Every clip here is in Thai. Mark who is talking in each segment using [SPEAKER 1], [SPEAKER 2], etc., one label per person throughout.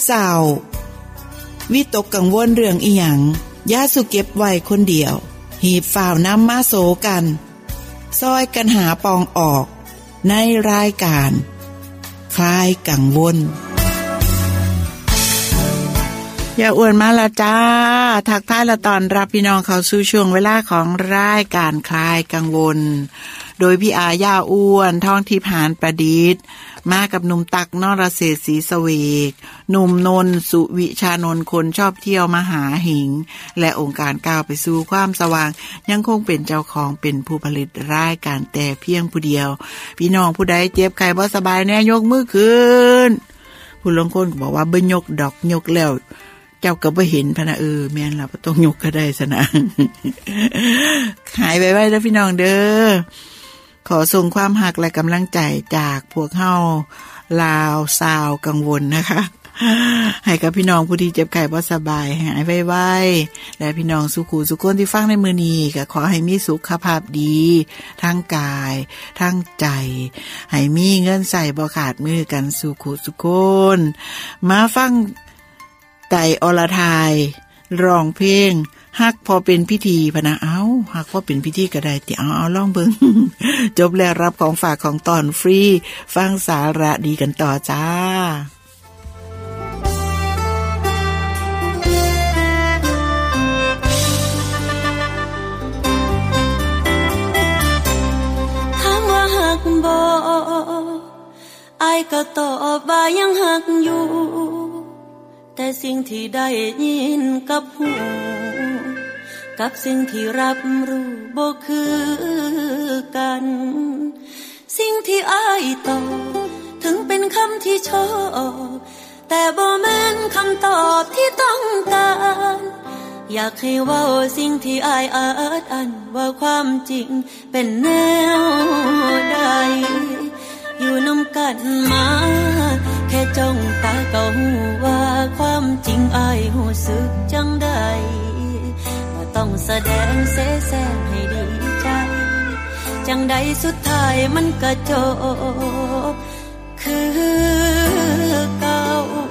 [SPEAKER 1] เศร้าวิตกกังวลเรื่องอีหยังอย่าสุเก็บไว้คนเดียวหีบฝ่าวนำมาโสกันซอยกันหาปองออกในรายการคลายกังวลอย่าอ้วนมาละจ้าทักทายและตอนรับพี่น้องเข้าสู่ช่วงเวลาของรายการคลายกังวลโดยพี่อาย่าอ้วนท่องทิพย์หานประดิษฐ์มากับหนุ่มตักนรเศรษฐ์ศรีเสวกหนุ่มนนท์สุวิชานนท์คนชอบเที่ยวมหาหิงและองค์การก้าวไปสู่ความสว่างยังคงเป็นเจ้าของเป็นผู้ผลิตรายการแต่เพียงผู้เดียวพี่น้องผู้ใดเจ็บไข้บ่สบายแน่ยกมือขึ้นผู้ลางคนบอกว่าบ่ยกดอกยกแล้วเจ้าก็บ่เห็นพะนะแม่นล่ะบ่ต้องยกก็ได้ซะนะหายไวๆเด้อพี่น้องเด้อขอส่งความหักและกำลังใจจากพวกเฮาลาวซาวกังวลนะคะให้กับพี่น้องผู้ที่เจ็บไข้บ่สบายหายไวๆและพี่น้องสุขุสุขคนที่ฟังในมื้อนี้ก็ขอให้มีสุขภาพดีทั้งกายทั้งใจให้มีเงินใส่บ่ขาดมือกันสุขุสุขคนมาฟังไต่อรทายร้องเพลงฮักพอเป็นพิธีพะนะฮักพอเป็นพิธีก็ได้ติเอาลองเบิ่ง จบแล้วรับของฝากของตอนฟรีฟังสาระดีกันต่อจ้า
[SPEAKER 2] ถามว่าฮักบ่อ้ายก็ตอบว่ายังฮักอยู่แต่สิ่งที่ได้ยินกับหูกับสิ่งที่รับรู้บ่คือกันสิ่งที่อ้ายตอบถึงเป็นคำที่ชอบแต่บ่แม่นคำตอบที่ต้องการอยากให้เว้าสิ่งที่อ้ายอาจอันว่าความจริงเป็นแนวใดอยู่นำกันมาแค่จ้องตาก็รู้ว่าความจริงอ้ายรู้สึกจังใดบ่ต้องแสดงเสแสร้งให้ดีใจจังใดสุดท้ายมันก็จบคือเก่า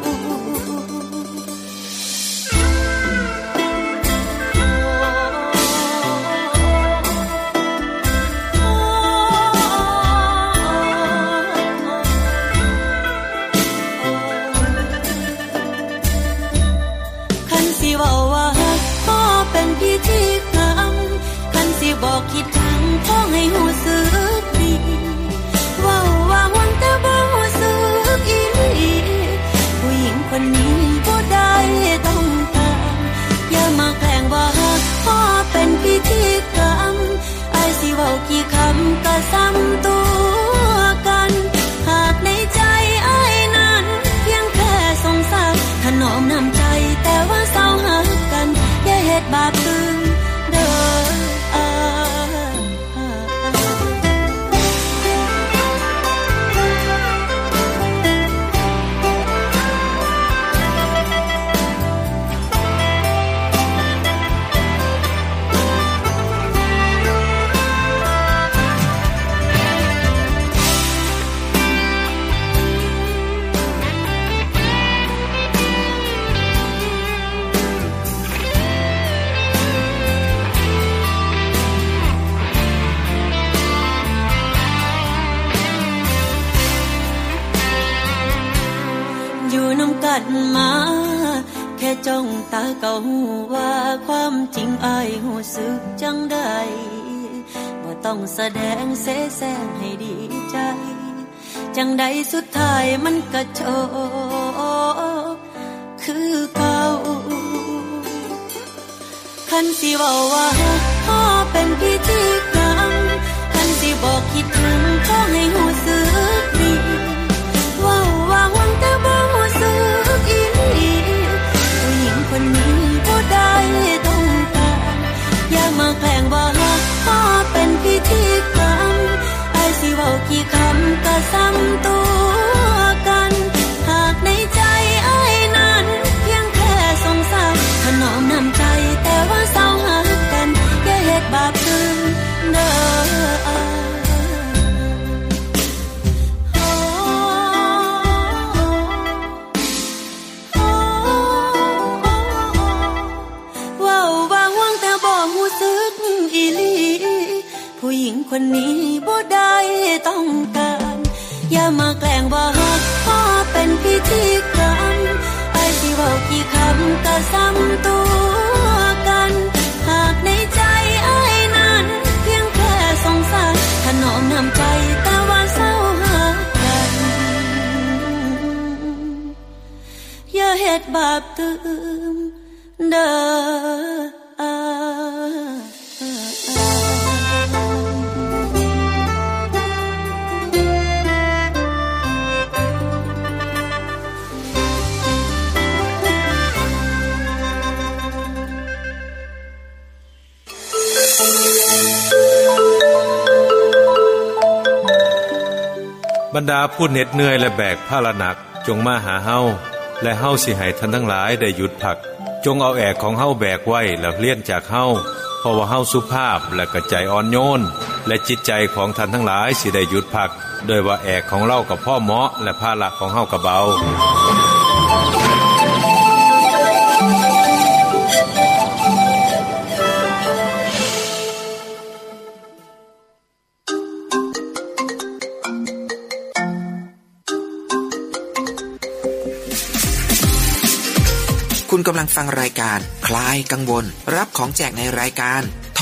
[SPEAKER 2] บอกคิดถึงขอให้รู้สึกดีว่าหวังแต่บ่รู้สึกอีหลีผู้หญิงคนนี้บ่ได้ต้องการอย่ามาแกล้งว่าขอเป็นพิธีกรรมอ้ายสิเว้ากี่คำก็ซ้ำตัวกันหากในใจอ้ายนั้นเพียงแค่สงสารถนอมน้ำใจแต่ว่าเศร้าหักกันอย่าเฮ็ดบาปตื่นเด้อมาแค่จ้องตาก็รู้ว่าความจริงอ้ายรู้สึกจังใดบ่ต้องแสดงเสแสร้งให้ดีใจจังใดสุดท้ายมันก็จบคือเก่าคันสิเว้าว่าขอเป็นพิธีกรรมคันสิบอกคิดถึงขอให้รู้สึกดีว่าหวังแต่บ่รู้สึกอีหลีผู้หญิงคนนี้บ่ได้ต้องการอย่ามาแกล้งว่าขอเป็นพิธีกรรมอ้ายสิเว้ากี่คำก็ซ้ำตัวกันหากในใจอ้ายนั้นเพียงแค่สงสารถนอมน้ำใจแต่ว่าเศร้าหักกันอย่าเฮ็ดบาปตื่นเด้อคนนี้บ่ได้ต้องการอย่ามาแกล้งว่าฮักพอเป็นพิธีกรรมไอ้สิเว้ากี่คำก็ซ้ำตัวกันหากในใจไอ้นั้นเพียงแค่สงสารถนอมน้ำใจแต่ว่าเศร้าหักกันอย่าเฮ็ดบาปตื่มเด้
[SPEAKER 3] บรรดาผู้เหน็ดเหนื่อยและแบกภาระหนักจงมาหาเฮาและเฮาสิให้ท่านทั้งหลายได้หยุดพักจงเอาแอกของเฮาแบกไว้แล้วเลี้ยนจากเฮาเพราะว่าเฮาสุภาพและกระใจอ่อนโยนและจิตใจของท่านทั้งหลายสิได้หยุดพักโดยว่าแอกของเรากับพ่อเหมาะและภาระของเฮากับเบา
[SPEAKER 4] คุณกำลังฟังรายการคลายกังวลรับของแจกในรายการโทร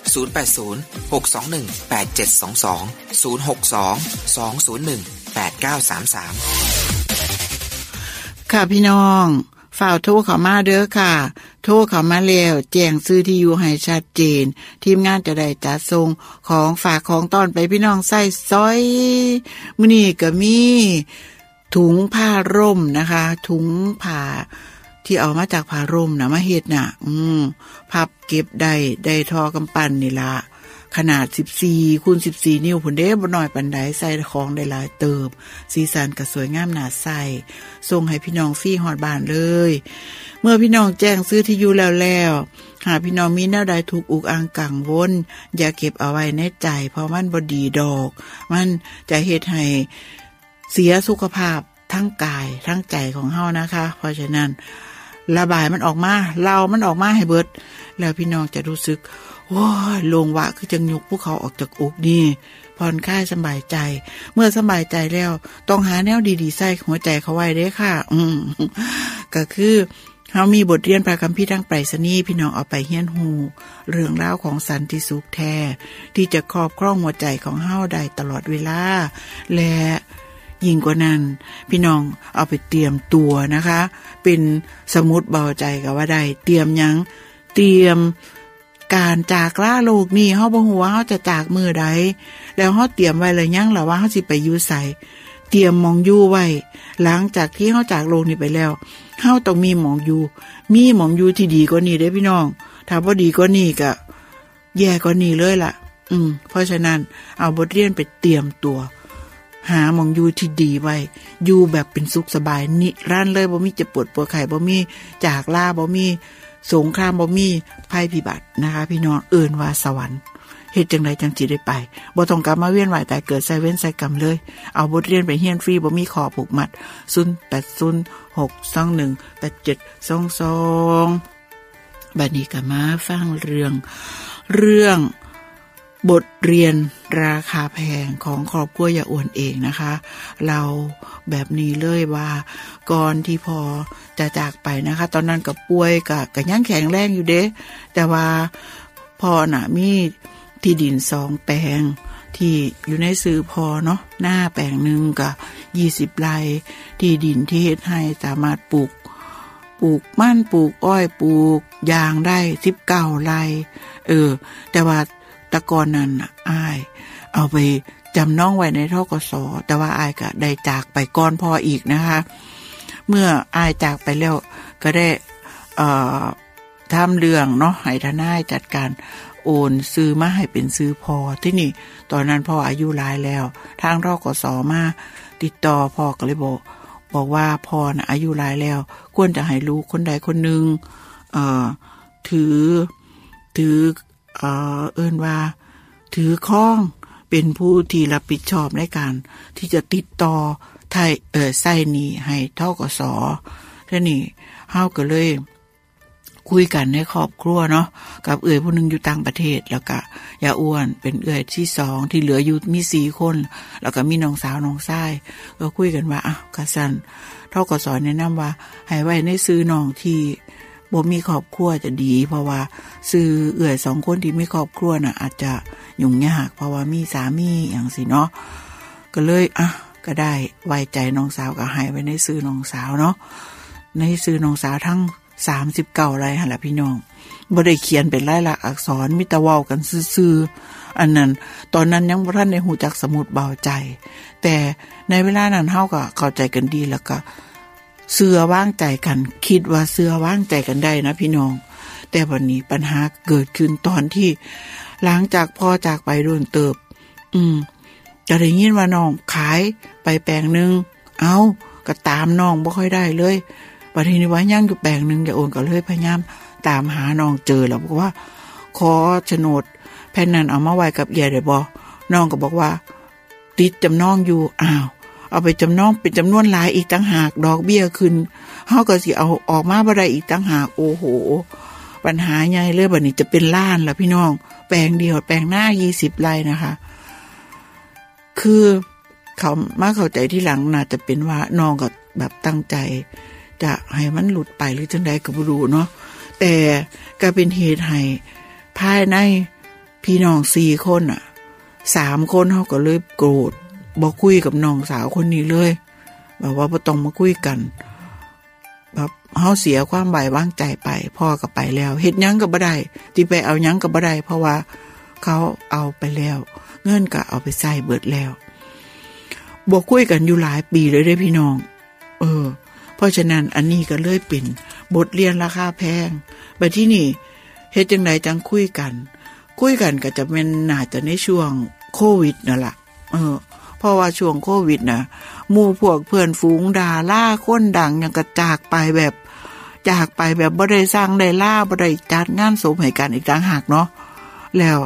[SPEAKER 1] 080-621-8722 062-201-8933ค่ะพี่น้องฝ่าวโทรเข้ามาเด้อค่ะโทรเข้ามาแล้วแจ้งชื่อที่อยู่ให้ชัดเจนทีมงานจะได้จัดส่งของฝากของต้อนไปพี่น้องใส่ซอยมื้อนี้ก็มีถุงผ้าร่มนะคะถุงผ้าที่เอามาจากผ้าร่มนะมาเฮ็ดน่ะพับเก็บได้ทอกำปั้นนี่ล่ะขนาด14 x 14 นิ้วพุ่นเด้บ่น้อยปานใดใส่ของได้หลายเติบสีสันก็สวยงามน่าใส่ส่งให้พี่น้องฟรีฮอดบ้านเลยเมื่อพี่น้องแจ้งซื้อที่อยู่แล้วหากพี่น้องมีแนวใดถูกอุกอังกังวลอย่าเก็บเอาไว้ในใจเพราะมันบ่ดีดอกมันจะเฮ็ดให้เสียสุขภาพทั้งกายทั้งใจของเฮานะคะเพราะฉะนั้นระบายมันออกมาเรามันออกมาให้เบิดแล้วพี่น้องจะรู้สึกว้าโล่งวะคือจังยกภูเขาออกจากอกนี่ผ่อนคลายสบายใจเมื่อสบายใจแล้วต้องหาแนวดีๆใส่หัวใจเขาไว้เด้ค่ะก็คือเฮามีบทเรียนพระคัมภีร์ทางไปรษณีย์พี่น้องเอาไปเฮียนฮู้เรื่องราวของสันติสุขแท้ที่จะครอบครองหัวใจของเฮาได้ตลอดเวลาและยิ่งกว่านั้นพี่น้องเอาไปเตรียมตัวนะคะเป็นสมุดเบาใจก็ว่าได้เตรียมหยังเตรียมการจากลาโลกนี้เฮาบ่ฮู้ว่าเฮาจะจากมื้อใดแล้วเฮาเตรียมไว้แล้วยังล่ะว่าเฮาสิไปอยู่ไสเตรียมหม้องอยู่ไว้หลังจากที่เฮาจากโลกนี้ไปแล้วเฮาต้องมีหม้องอยู่ที่ดีกว่านี้เด้อพี่น้องถ้าบ่ดีกว่านี้ก็แย่กว่านี้เลยล่ะเพราะฉะนั้นเอาบทเรียนไปเตรียมตัวหาหม้องอยู่ที่ดีไว้อยู่แบบเป็นสุขสบายนิรันดร์เลยบ่มีเจ็บปวดไข้บ่มีจากลาบ่มีสงครามบ่มีภัยพิบัตินะคะพี่น้องเอิ้นว่าสวรรค์เฮ็ดจังไดจังสิได้ไปบ่ต้องกลับมาเวียนว่ายตายเกิดใส่เว้นใส่กรรมเลยเอาบทเรียนไปเรียนฟรีบ่มีข้อผูกมัด0806218722บัดนี้ก็มาฟังเรื่องบทเรียนราคาแพงของครอบครัวอย่าอ้วนเองนะคะเราแบบนี้เลยว่าก่อนที่พอจะจากไปนะคะตอนนั้นก็ป่วยก็ยังแข็งแรงอยู่เด้แต่ว่าพอน่ะมีที่ดิน2แปลงที่อยู่ในชื่อพอเนาะหน้าแปลงนึงก็20ไร่ที่ดินที่เฮ็ดให้สามารถปลูกมันปลูกอ้อยปลูกยางได้19ไร่แต่ว่าตะกอนนั้นอ้ายเอาไปจำนองไว้ในธกส.แต่ว่าอ้ายก็ได้จากไปก่อนพ่ออีกนะคะเมื่ออ้ายจากไปแล้วก็ได้ทำเรื่องเนาะให้ทนายจัดการโอนซื้อมาให้เป็นซื้อพอที่นี่ตอนนั้นพ่ออายุหลายแล้วทางธกส.มาติดต่อพ่อก็เลยบอกว่าพ่อน่ะอายุหลายแล้วควรจะให้ลูกคนใดคนหนึ่งถือเอิ้นว่าถือข้องเป็นผู้ที่รับผิดชอบในการที่จะติดต่อใส่หนี้ให้ธกส.ทีนี้เฮาก็เลยคุยกันในครอบครัวเนาะกับเอื้อยผู้นึงอยู่ต่างประเทศแล้วก็ยาอ้วนเป็นเอื้อยที่2ที่เหลืออยู่มี4คนแล้วก็มีน้องสาวน้องชายก็คุยกันว่าอ้าวกะซั่นธกส.แนะนำว่าให้ไว้ในชื่อน้องที่บ่มีครอบครัวจะดีเพราะว่าชื่อเอื้อย2คนที่มีครอบครัวน่ะอาจจะยุ่งยากเพราะว่ามีสามีหยังสิเนาะก็เลยก็ได้ไว้ใจน้องสาวก็ให้ไว้ในชื่อน้องสาวเนาะในชื่อน้องสาวทั้ง39ไร่หั่นล่ะพี่น้องบ่ได้เขียนเป็นลายลักษณ์อักษรมีแต่เว้ากันซื่อๆอันนั้นตอนนั้นยังบ่ทันได้ฮู้จักสมุดเบาใจแต่ในเวลานั้นเฮาก็เข้าใจกันดีแล้วก็เชื่อวางใจกันคิดว่าเชื่อวางใจกันได้นะพี่น้องแต่วันนี้ปัญหาเกิดขึ้นตอนที่หลังจากพ่อจากไปโดนเติบจะได้ยินว่าน้องขายไปแปลงนึงเอาก็ตามน้องบ่ค่อยได้เลยบัดนี้ว่ายังอยู่แปลงนึงอย่าโอนก็เลยพยายามตามหาน้องเจอแล้วบอกว่าขอโฉนดแผ่นนั้นเอามาไว้กับยายได้บ่น้องก็บอกว่าติดจำนองอยู่เอาไปจำนองเป็นจำนวนหลายอีกต่างหากดอกเบี้ยขึ้นเฮาก็สิเอาออกมาบ่ได้อีกต่างหากโอ้โหปัญหาใหญ่เลยบัดนี้จะเป็นล้านล่ะพี่น้องแปลงเดียวแปลงหน้า20ไร่นะคะคือเขามาเข้าใจที่หลังน่าจะเป็นว่าน้องก็แบบตั้งใจจะให้มันหลุดไปหรือจังใดก็บ่รู้เนาะแต่ก็เป็นเหตุให้ภายในพี่น้อง4คน3คนเฮาก็เลยโกรธบ่คุยกับน้องสาวคนนี้เลยแบบว่าบ่ต้องมาคุยกันแบบเฮาเสียความไว้วางใจไปพ่อก็ไปแล้วเฮ็ดหยังก็บ่ได้ที่ไปเอาหยังก็บ่ได้เพราะว่าเขาเอาไปแล้วเงินก็เอาไปใช้เบิดแล้วบ่คุยกันอยู่หลายปีเลยเด้พี่น้องเพราะฉะนั้นอันนี้ก็เลยเป็นบทเรียนราคาแพงบัดที่นี่เฮ็ดจังไดจังคุยกันก็จะเป็นน่าจะในช่วงโควิดนั่นล่ะเพราะว่าช่วงโควิดน่ะหมู่พวกเพื่อนฝูงดาราคนดังยังกระจากไปแบบบ่ได้สร้างได้ล่าบ่ได้จัดงานศพให้กันอีกต่างหากเนาะแล้ว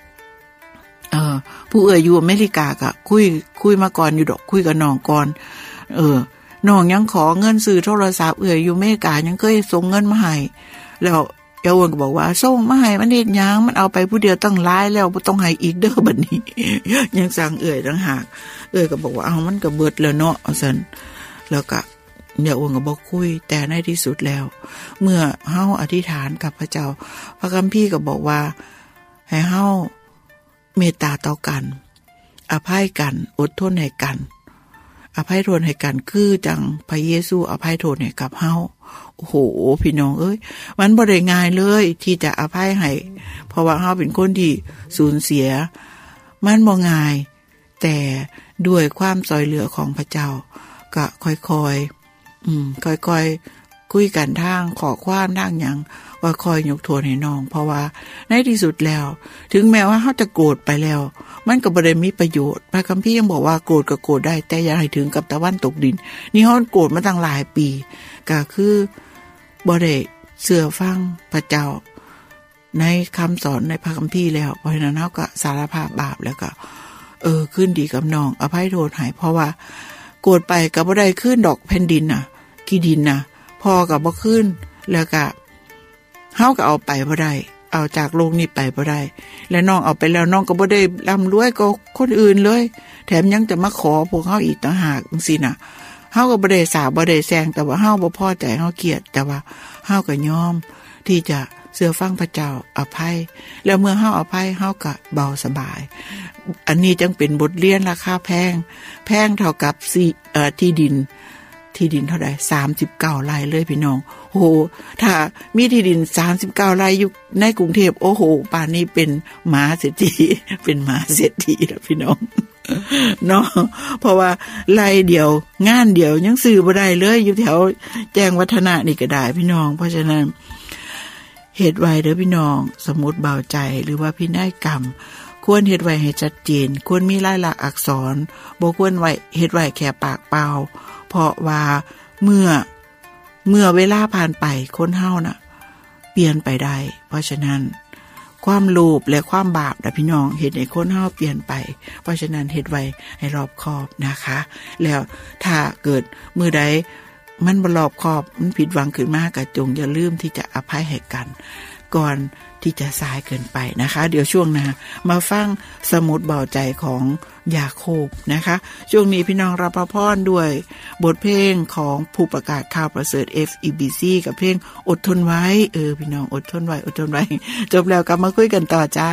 [SPEAKER 1] ผู้อยู่อเมริกาก็คุยมาก่อนอยู่ดอกคุยกับน้องก่อนน้องยังขอเงินซื้อโทรศัพท์อยู่อเมริกายังเคยส่งเงินมาให้แล้วเยาวนก็บอกว่าส่งมาให้มันเฮ็ดหยังมันเอาไปผู้เดียวตั้งหลายแล้วบ่ต้องให้อีกเด้อบัดนี้ ยังสั่งต่างหากก็บอกว่ามันก็เบิดแล้วเนาะซั่นแล้วก็เยาวนก็บ่คุยแต่ในที่สุดแล้วเมื่อเฮาอธิษฐานกับพระเจ้าพระคัมภีร์ก็บอกว่าให้เฮาเมตตาต่อกันอภัยกันอดทนให้กันอภัยโทษให้กันคือจังพระเยซูอภัยโทษให้กับเฮาโอ้โหพี่น้องมันบ่ได้ง่ายเลยที่จะอภัยให้เพราะว่าเฮาเป็นคนที่สูญเสียมันบ่ง่ายแต่ด้วยความช่วยเหลือของพระเจ้าก็ค่อยๆคุยกันทางขอความทางหยังว่าคอยยกโทษให้น้องเพราะว่าในที่สุดแล้วถึงแม้ว่าเฮาจะโกรธไปแล้วมันก็บ่ได้มีประโยชน์พระคัมภีร์ยังบอกว่าโกรธก็โกรธได้แต่อย่าให้ถึงกับตะวันตกดินนี่เฮาโกรธมาตั้งหลายปีก็คือบ่ได้เชื่อฟังพระเจ้าในคำสอนในพระคัมภีร์แล้วเพราะฉะนั้นเฮาก็สารภาพบาปแล้วก็คืนดีกับน้องอภัยโทษให้เพราะว่าโกรธไปก็บ่ได้คืนดอกแผ่นดินขี้ดินพ่อก็บ่คืนแล้วก็เฮาก็เอาไปบ่ได้เอาจากโลกนี้ไปบ่ได้และน้องเอาไปแล้วน้องก็บ่ได้ร่ำรวยก็คนอื่นเลยแถมยังจะมาขอพวกเฮาอีกต่างหากจังซี่น่ะเฮาก็บ่ได้สาบ่ได้แซงแต่ว่าเฮาบ่พอใจเฮาเกลียดแต่ว่าเฮาก็ยอมที่จะเชื่อฟังพระเจ้าอภัยแล้วเมื่อเฮาอภัยเฮาก็เบาสบายอันนี้จึงเป็นบทเรียนราคาแพงเท่ากับที่ดินเท่าใด39ไร่เลยพี่น้องโอ้โหถ้ามีที่ดิน39ไร่อยู่ในกรุงเทพโอ้โหป่านนี้เป็นมหาเศรษฐีแล้วพี่น้องเนาะเพราะว่าไร่เดียวงานเดียวยังซื้อบ่ได้เลยอยู่แถวแจ้งวัฒนะนี่ก็ได้พี่น้องเพราะฉะนั้นเฮ็ดไว้เด้อพี่น้องสมุดเบาใจหรือว่าพินัยกรรมควรเฮ็ดไว้ให้ชัดเจนควรมีลายลักษณ์อักษรบ่ควรเฮ็ดไว้แค่ปากเปล่าเพราะว่าเมื่อเวลาผ่านไปคนเฮาน่ะเปลี่ยนไปได้เพราะฉะนั้นความโลภและความบาปพี่น้องเฮ็ดให้คนเฮาเปลี่ยนไปเพราะฉะนั้นเฮ็ดไว้ให้รอบคอบนะคะแล้วถ้าเกิดมื้อใดมันบ่รอบคอบมันผิดหวังขึ้นมาก็จงอย่าลืมที่จะอภัยให้กันก่อนที่จะสายเกินไปนะคะเดี๋ยวช่วงหน้ามาฟังสมุดเบาใจของยาโคบนะคะช่วงนี้พี่น้องรับพรด้วยบทเพลงของผู้ประกาศข่าวประเสริฐ FEBC กับเพลงอดทนไว้พี่น้องอดทนไว้จบแล้วกลับมาคุยกันต่อจ้า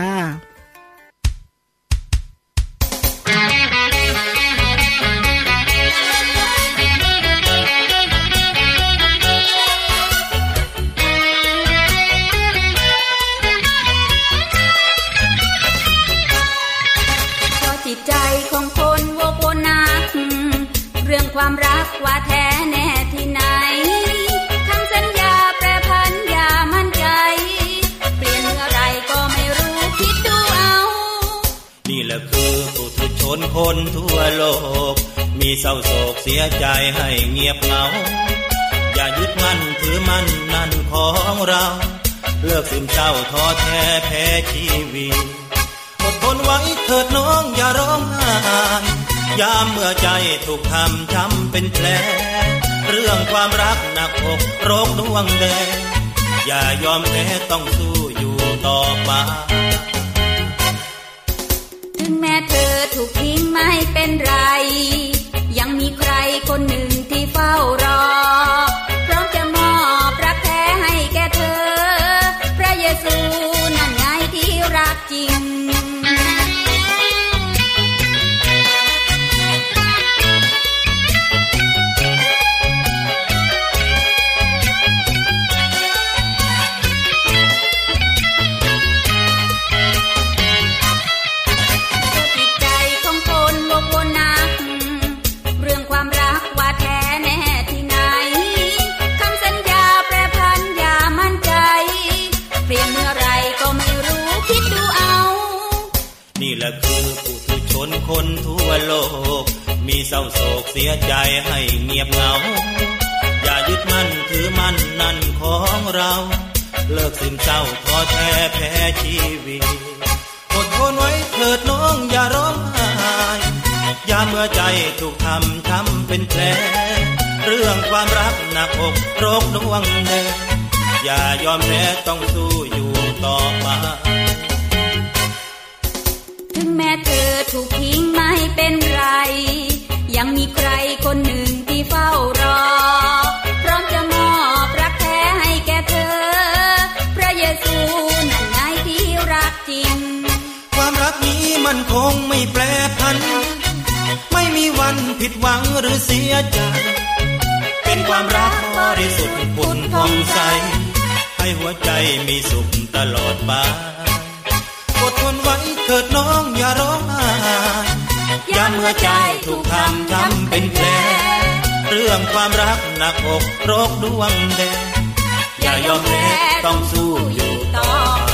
[SPEAKER 2] เรื่องความรักว่าแท้แน่ที่ไหนคำสัญญาแปรพันอย่ามั่นใจเปลี่ยนเมื่อไรก็ไม่รู้คิดดูเอา
[SPEAKER 5] นี่แหละคือปุถุชนคนทั่วโลกมีเศร้าโศกเสียใจให้เงียบเหงาอย่ายึดมั่นถือมั่นนั่นของเราเลิกซึมเศร้าท้อแท้แพ้ชีวิตอดทนไว้เถิดน้องอย่าร้องไห้ยามเมื่อใจถูกทำช้ำเป็นแผลเรื่องความรักหนักอกโรคดวงแดงอย่ายอมแพ้ต้องสู้อยู่ต่อไป
[SPEAKER 2] ถึงแม้เธอถูกทิ้งไม่เป็นไรยังมีใครคนหนึ่งที่เฝ้ารอพร้อมจะมอบรักแท้ให้แก่เธอพระเยซูนั่นไงที่รักจริง
[SPEAKER 5] นี่แหละคือปุถุชนคนทั่วโลกมีเศร้าโศกเสียใจให้เงียบเหงาอย่ายึดมั่นถือมั่นนั่นของเราเลิกซึมเศร้าท้อแท้แพ้ชีวิตอดทนไว้เถิดน้องอย่าร้องไห้ยามเมื่อใจถูกทำช้ำเป็นแผลเรื่องความรักหนักอกโรคดวงแดงอย่ายอมแพ้ต้องสู้อยู่ต่อไป
[SPEAKER 2] ถึงแม้เธอถูกทิ้งไม่เป็นไรยังมีใครคนหนึ่งที่เฝ้ารอพร้อมจะมอบรักแท้ให้แก่เธอพระเยซูนั่นไงที่รักจริง
[SPEAKER 5] ความรักนี้มันคงไม่แปรผันไม่มีวันผิดหวังหรือเสียใจเป็นความรักบริสุทธิ์ผุดผ่องใสให้หัวใจมีสุขตลอดไปอดทนไว้เถิดน้องอย่าร้องไห้ยามเมื่อใจถูกทำช้ำเป็นแผลเรื่องความรักหนักอกโรคดวงแดงอย่ายอมแพ้ต้องสู้อยู่ต่อไป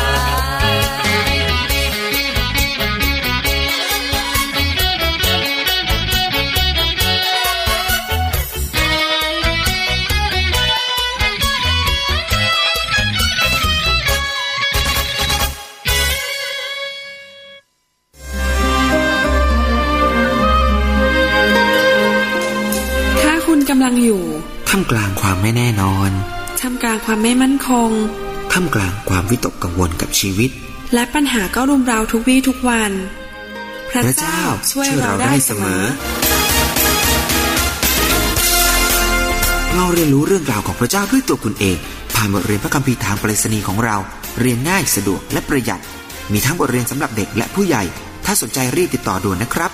[SPEAKER 6] กำลังอยู่
[SPEAKER 4] ท่ามกลางความไม่แน่นอน
[SPEAKER 6] ท่ามกลางความไม่มั่นคง
[SPEAKER 4] ท่ามกลางความวิตกกังวลกับชีวิต
[SPEAKER 6] และปัญหาก็รุมเร้าทุกวี่ทุกวัน
[SPEAKER 4] พระเจ้าช่วยเราได้เสมอเราเรียนรู้เรื่องราวของพระเจ้าด้วยตัวคุณเองผ่านบทเรียนพระคัมภีร์ทางไปรษณีย์ของเราเรียนง่ายสะดวกและประหยัดมีทั้งบทเรียนสำหรับเด็กและผู้ใหญ่ถ้าสนใจรีบติดต่อด่วนนะครับ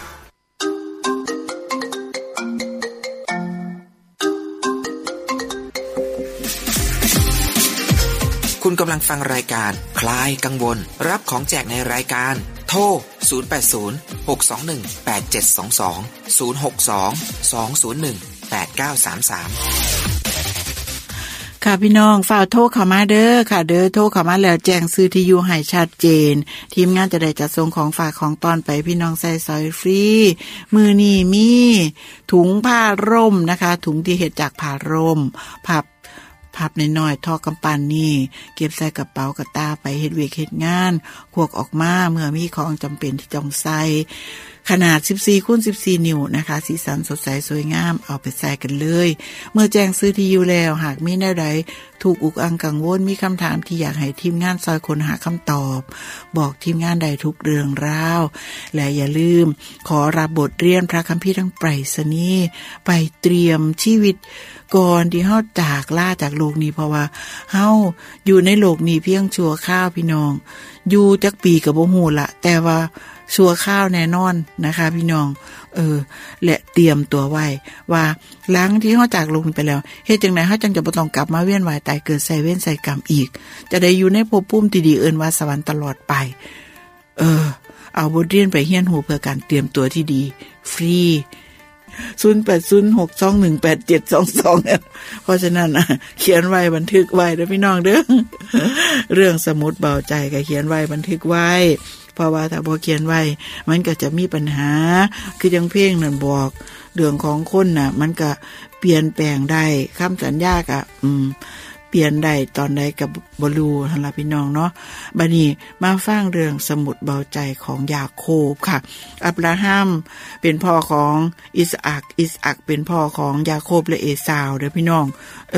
[SPEAKER 4] คุณกำลังฟังรายการคลายกังวลรับของแจกในรายการโทร
[SPEAKER 1] 0806218722 ค่ะพี่น้องฝากโทรเข้ามาเด้อค่ะเด้อโทรเข้ามาแล้วแจ้งชื่อที่อยู่ให้ชัดเจนทีมงานจะได้จัดส่งของฝากของตอนไปพี่น้องใส่ซอยฟรีมื้อนี้มีถุงผ้าร่มนะคะถุงที่เฮ็ดจากผ้าร่มพับน้อยๆทอกำปั้นนี่เก็บใส่กระเป๋ากระตาไปเฮ็ดเวียกเฮ็ดงานควักออกมาเมื่อมีของจำเป็นที่ต้องใส่ขนาด 14x14 นิ้วนะคะสีสันสดใสสวยงามเอาไปใส่กันเลยเมื่อแจ้งซื้อที่อยู่แล้วหากมีแนวใดถูกอุกอังกังวลมีคำถามที่อยากให้ทีมงานซอยคนหาคำตอบบอกทีมงานใดทุกเรื่องราวและอย่าลืมขอรับบทเรียนพระคัมภีร์ทั้งไปรษณีย์ไปเตรียมชีวิตก่อนที่เฮาจากลาจากโลกนี้เพราะว่าเฮาอยู่ในโลกนี้เพียงชั่วคราวพี่น้องอยู่จักปีก็บ่ฮู้ละแต่ว่าชั่วคราวแน่นอนนะคะพี่น้องและเตรียมตัวไว้ว่าหลังที่เฮาจากโลกนี้ไปแล้วเฮ็ดจังได๋เฮาจังจะบ่ต้องกลับมาเวียนว่ายตายเกิดใส่เวรใส่กรรมอีกจะได้อยู่ในภพภูมิที่ดีเอิ้นว่าสวรรค์ตลอดไปเอาบทเรียนไปเรียนรู้เพื่อการเตรียมตัวที่ดีฟรี0806218722เพราะฉะนั้นเขียนไว้บันทึกไว้เด้อพี่น้องเด้อเรื่องสมุดเบาใจก็เขียนไว้บันทึกไว้เพราะว่าถ้าบ่เขียนไว้มันก็จะมีปัญหาคือจังเพลงนั่นบอกเรื่องของคนน่ะมันก็เปลี่ยนแปลงได้คำสัญญาก็เปลี่ยนได้ตอนใดก็บ่รู้หั่นล่ะพี่น้องเนาะบัดนี้มาฟังเรื่องสมุดเบาใจของยาโคบค่ะอับราฮัมเป็นพ่อของอิสอัคเป็นพ่อของยาโคบและเอสาวเด้อพี่น้อง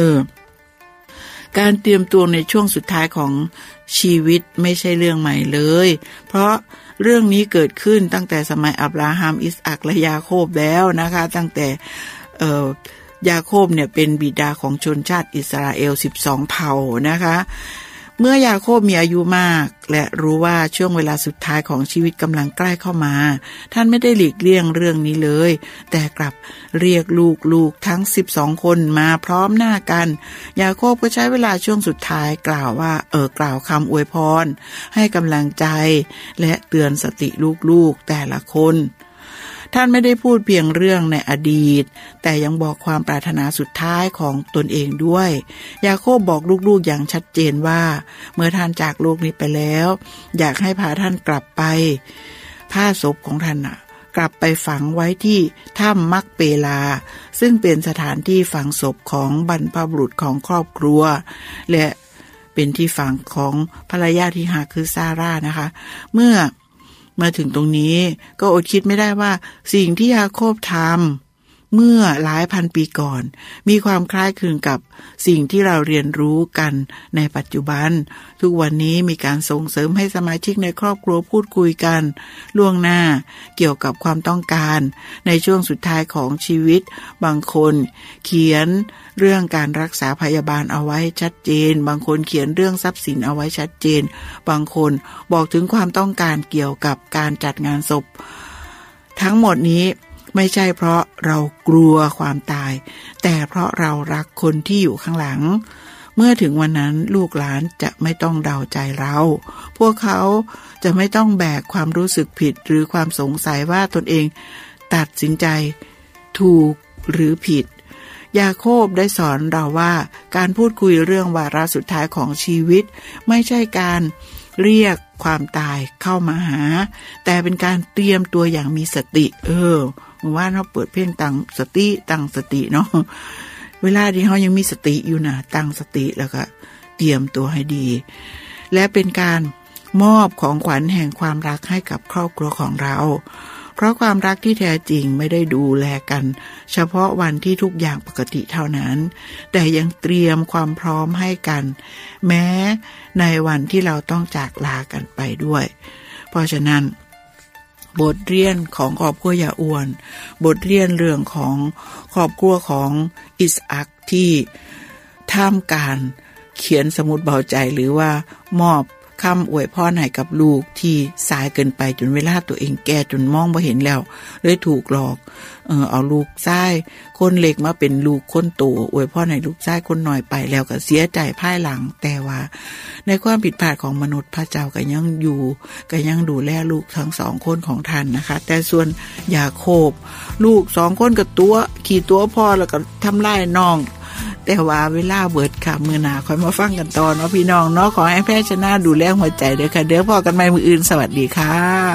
[SPEAKER 1] การเตรียมตัวในช่วงสุดท้ายของชีวิตไม่ใช่เรื่องใหม่เลยเพราะเรื่องนี้เกิดขึ้นตั้งแต่สมัยอับราฮัมอิสอัคและยาโคบแล้วนะคะตั้งแต่ยาโคบเนี่ยเป็นบิดาของชนชาติอิสราเอล12เผ่านะคะเมื่อยาโคบมีอายุมากและรู้ว่าช่วงเวลาสุดท้ายของชีวิตกำลังใกล้เข้ามาท่านไม่ได้หลีกเลี่ยงเรื่องนี้เลยแต่กลับเรียกลูกทั้ง12คนมาพร้อมหน้ากันยาโคบก็ใช้เวลาช่วงสุดท้ายกล่าวคำอวยพรให้กำลังใจและเตือนสติลูกแต่ละคนท่านไม่ได้พูดเพียงเรื่องในอดีตแต่ยังบอกความปรารถนาสุดท้ายของตนเองด้วยยาโคบบอกลูกๆอย่างชัดเจนว่าเมื่อท่านจากโลกนี้ไปแล้วอยากให้พาท่านกลับไปผ้าศพของท่านกลับไปฝังไว้ที่ถ้ำมักเปลาซึ่งเป็นสถานที่ฝังศพของบรรพบุรุษของครอบครัวและเป็นที่ฝังของภรรยาที่หาคือซาร่านะคะเมื่อมาถึงตรงนี้ก็อดคิดไม่ได้ว่าสิ่งที่ยาโคบทำเมื่อหลายพันปีก่อนมีความคล้ายคลึงกับสิ่งที่เราเรียนรู้กันในปัจจุบันทุกวันนี้มีการส่งเสริมให้สมาชิกในครอบครัวพูดคุยกันล่วงหน้าเกี่ยวกับความต้องการในช่วงสุดท้ายของชีวิตบางคนเขียนเรื่องการรักษาพยาบาลเอาไว้ชัดเจนบางคนเขียนเรื่องทรัพย์สินเอาไว้ชัดเจนบางคนบอกถึงความต้องการเกี่ยวกับการจัดงานศพทั้งหมดนี้ไม่ใช่เพราะเรากลัวความตายแต่เพราะเรารักคนที่อยู่ข้างหลังเมื่อถึงวันนั้นลูกหลานจะไม่ต้องเดาใจเราพวกเขาจะไม่ต้องแบกความรู้สึกผิดหรือความสงสัยว่าตนเองตัดสินใจถูกหรือผิดยาโคบได้สอนเราว่าการพูดคุยเรื่องวาระสุดท้ายของชีวิตไม่ใช่การเรียกความตายเข้ามาหาแต่เป็นการเตรียมตัวอย่างมีสติเมื่อวานเราเปิดเพลงตั้งสติเนาะเวลาที่เรายังมีสติอยู่นะตั้งสติแล้วก็เตรียมตัวให้ดีและเป็นการมอบของขวัญแห่งความรักให้กับครอบครัวของเราเพราะความรักที่แท้จริงไม่ได้ดูแลกันเฉพาะวันที่ทุกอย่างปกติเท่านั้นแต่ยังเตรียมความพร้อมให้กันแม้ในวันที่เราต้องจากลากันไปด้วยเพราะฉะนั้นบทเรียนของครอบครัวยาอ้วนบทเรียนเรื่องของครอบครัวของอิสอัคที่ท่ามการเขียนสมุดเบาใจหรือว่ามอบคำอวยพรให้กับลูกที่สายเกินไปจนเวลาตัวเองแก่จนมองบ่เห็นแล้วเลยถูกหลอกเอาลูกชายคนเล็กมาเป็นลูกคนโตอวยพรให้ลูกชายคนน้อยไปแล้วก็เสียใจภายหลังแต่ว่าในความผิดพลาดของมนุษย์พระเจ้าก็ยังอยู่ก็ยังดูแลลูกทั้งสองคนของท่านนะคะแต่ส่วนยาโคบลูก2คนก็ขี่ตัวพ่อแล้วก็ทำลายน้องแต่ว่าเวลาเบิดค่ะมื้อหน้าค่อยมาฟังกันต่อเนาะพี่น้องเนาะขอให้แพทย์ชนะดูแลหัวใจเด้อค่ะเด้อพอกันใหม่มื้ออื่นสวัสดีค่ะ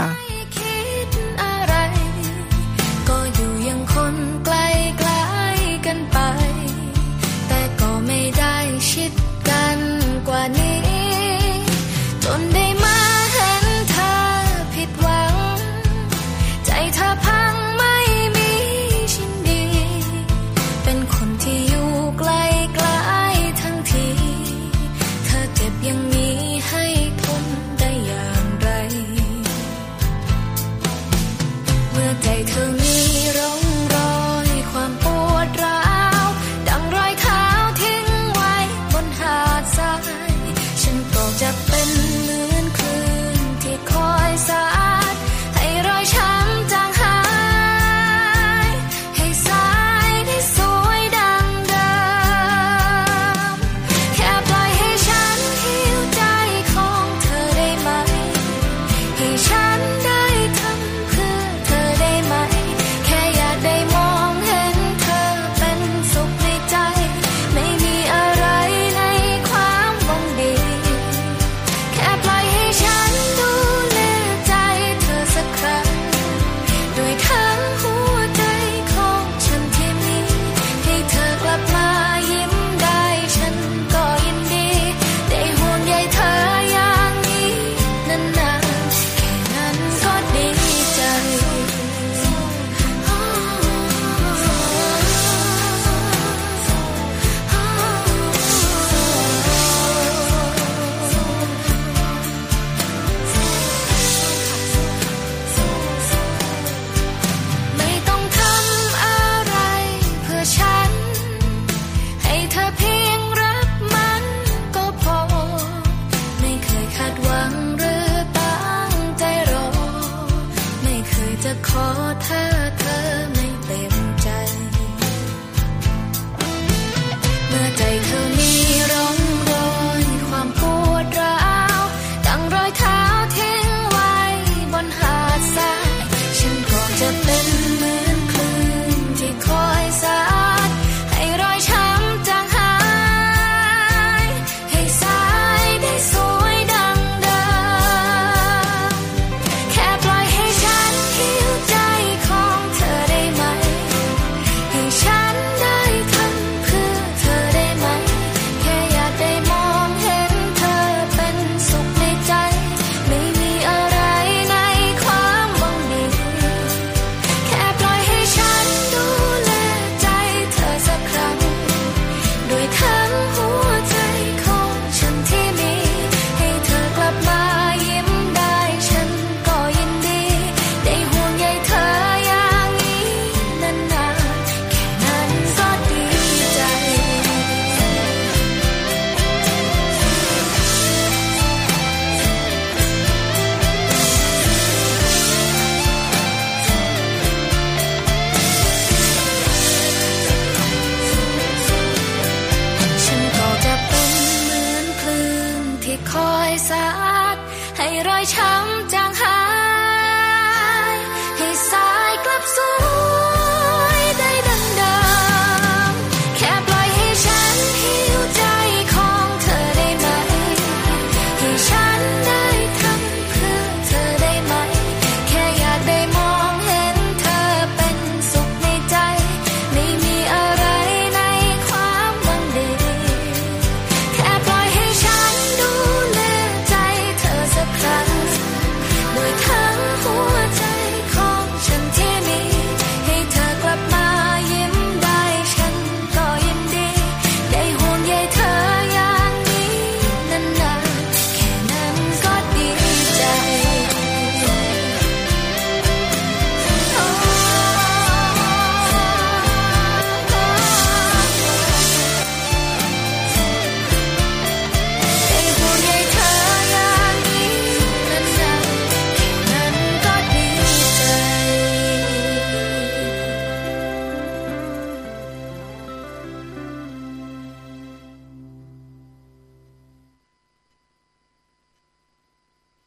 [SPEAKER 7] ก็อยู่ยังคนไกลๆกันไปแต่ก็ไม่ได้ชิดกันกว่านี้จนได้มาเห็นเธอผิดหวังใจเธอรอยช้ำใจ